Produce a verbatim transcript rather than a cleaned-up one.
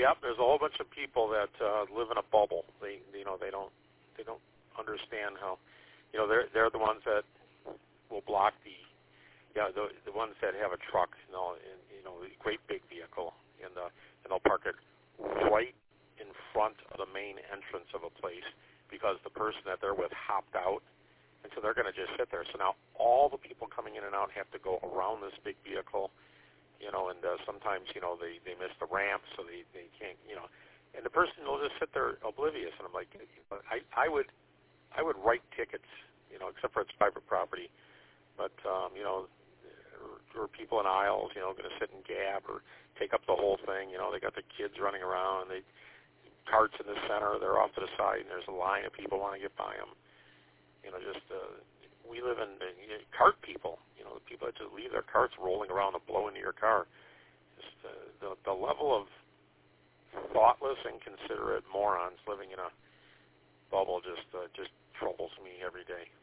yep, there's a whole bunch of people that uh, live in a bubble. They, you know, they don't, they don't understand how, you know, they're they're the ones that will block the, yeah, the the ones that have a truck, you know, and, you know, a great big vehicle, and uh, and they'll park it right in front of the main entrance of a place because the person that they're with hopped out, and so they're going to just sit there. So now all the people coming in and out have to go around this big vehicle, you know, and uh, sometimes, you know, they, they miss the ramp, so they, they can't, you know, and the person will just sit there oblivious, and I'm like, I, I would I would write tickets, you know, except for it's private property, but, um, you know, or, or people in aisles, you know, going to sit and gab or take up the whole thing, you know, they got the kids running around, they carts in the center, they're off to the side, and there's a line of people want to get by them. You know, just uh, we live in uh, you know, cart people. You know, the people that just leave their carts rolling around and blow into your car. Just uh, the the level of thoughtless, inconsiderate morons living in a bubble just uh, just troubles me every day.